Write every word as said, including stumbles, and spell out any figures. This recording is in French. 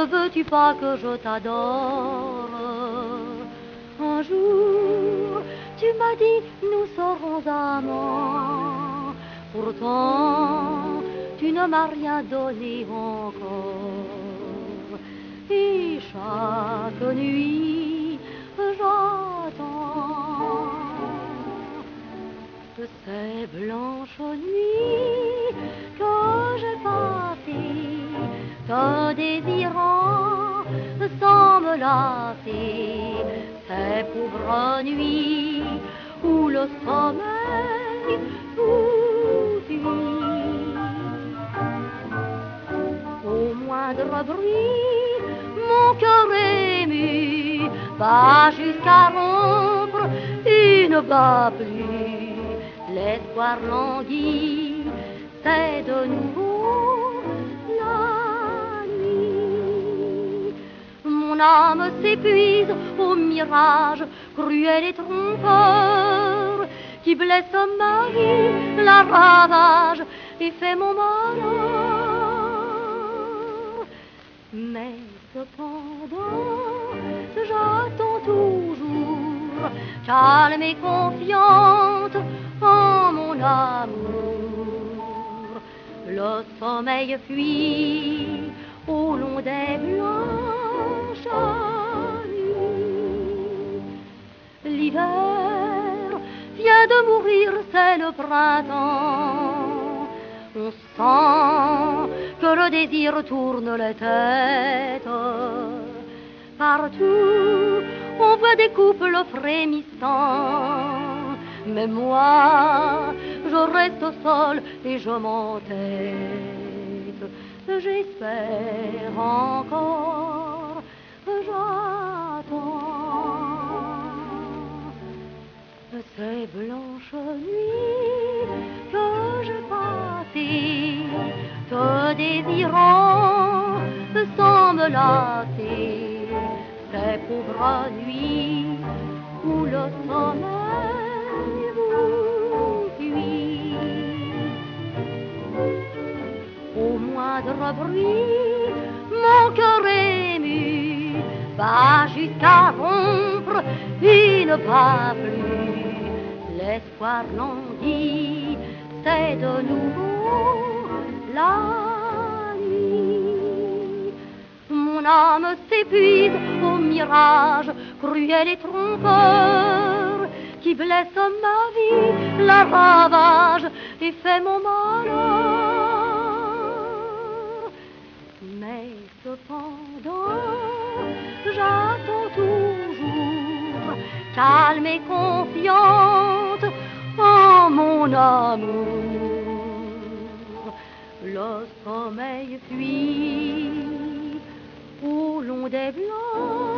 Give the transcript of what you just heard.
veux-tu pas que je t'adore? Un jour, tu m'as dit, nous serons amants. Pourtant, tu ne m'as rien donné encore. Et chaque nuit, j'attends ces blanches nuits que j'ai passées, te désirant sans me lasser. Ces pauvres nuits où le sommeil tout fuit. Au moindre bruit, mon cœur ému va jusqu'à rompre, il ne bat plus. L'espoir languit, c'est de nouveau la nuit. Mon âme s'épuise au mirage cruel et trompeur qui blesse ma vie, la ravage et fait mon malheur. Mais cependant, j'attends toujours, calme et confiante en mon amour. Le sommeil fuit au long des blanches nuits. L'hiver vient de mourir, c'est le printemps. On sent que le désir tourne les têtes. Partout, on voit des couples frémissants. Mais moi, je reste seule et je m'entête. J'espère encore, j'attends ces blanches nuits que j'ai passées, te désirant sans me lasser. Ces pauvres nuits où le sommeil vous fuit. Au moindre bruit, mon cœur ému va jusqu'à rompre, il ne bat plus. L'espoir languit, c'est de nouveau la nuit. Mon âme s'épuise au mirage cruel et trompeur qui blesse ma vie, la ravage et fait mon malheur. Mais cependant, j'attends toujours, calme et confiante en mon amour. Le sommeil fuit au long des blancs